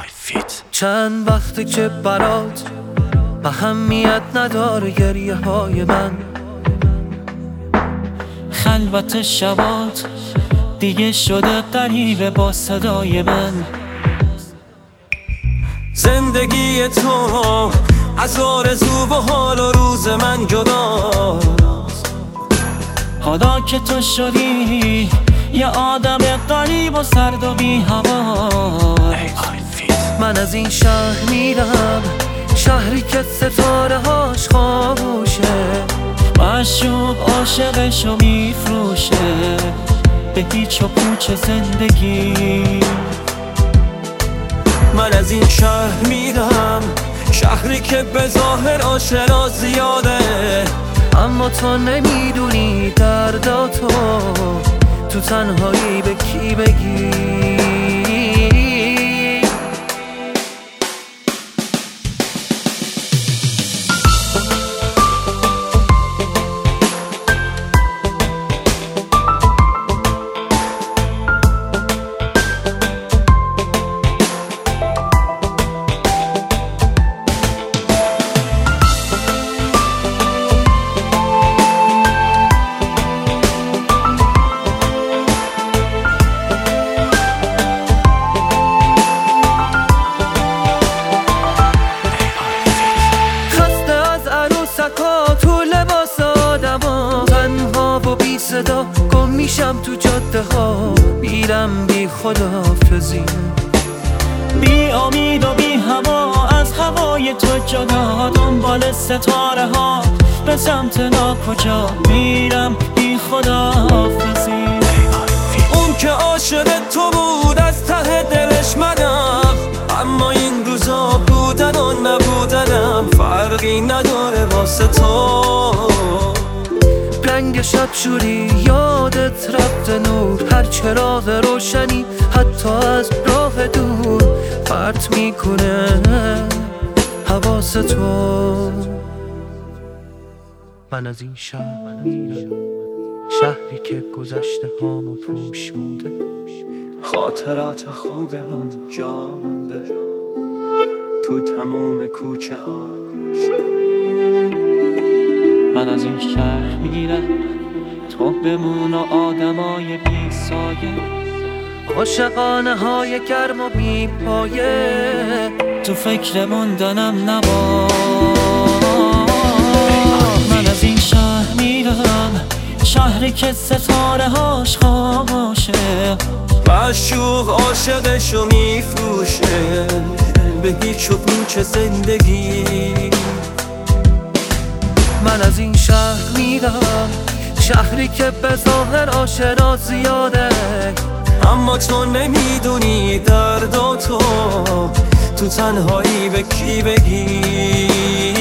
چند وقته که برات اهمیت نداره گریه های من، خلوت شبات دیگه شده غریبه با صدای من. زندگی تو از آرزو و حال و روز من جداست. حالا که تو شدی یه آدم غریب و سرد و بی هوا، من از این شهر میرم، شهری که ستاره هاش خاموشه، معشوق عاشقشو میفروشه به هیچ و پوچ زندگی. من از این شهر میرم، شهری که به ظاهر آشنا زیاده، اما تو نمیدونی درداتو تو تنهایی به کی بگی. تو لباس آدما تنها و بی صدا گم میشم تو جاده ها، میرم بی خداحافظی، بی امید و بی هوا، از هوای تو جدا دنبال ستاره ها به سمت ناکجا میرم بی خداحافظی. اون که عاشق تو بود از ته دلش منم، اما این روزا بودن و نبودنم فرقی نداره واسه تو. رنگ شب شوری یادت رفته نور، هر چراغ روشنی حتی از راه دور پرت میکنه حواس تو. من از این شهر میرم، شهری که گذشته هامو پوشونده، خاطرات خوبم جا مونده تو تموم کوچه ها. من از این شهر میرم، تو بمون و آدمای بی سایه، عاشقانه های گرم و بی پایه، تو فکر موندنم نبا. من از این شهر میرم، شهری که ستاره هاش خاموشه، معشوق عاشقشو میفروشه به هیچ و پوچ زندگی. من از این شهر میرم، شهری که به ظاهر آشنا زیاده، اما تو نمیدونی درداتو تو تنهایی به کی بگی.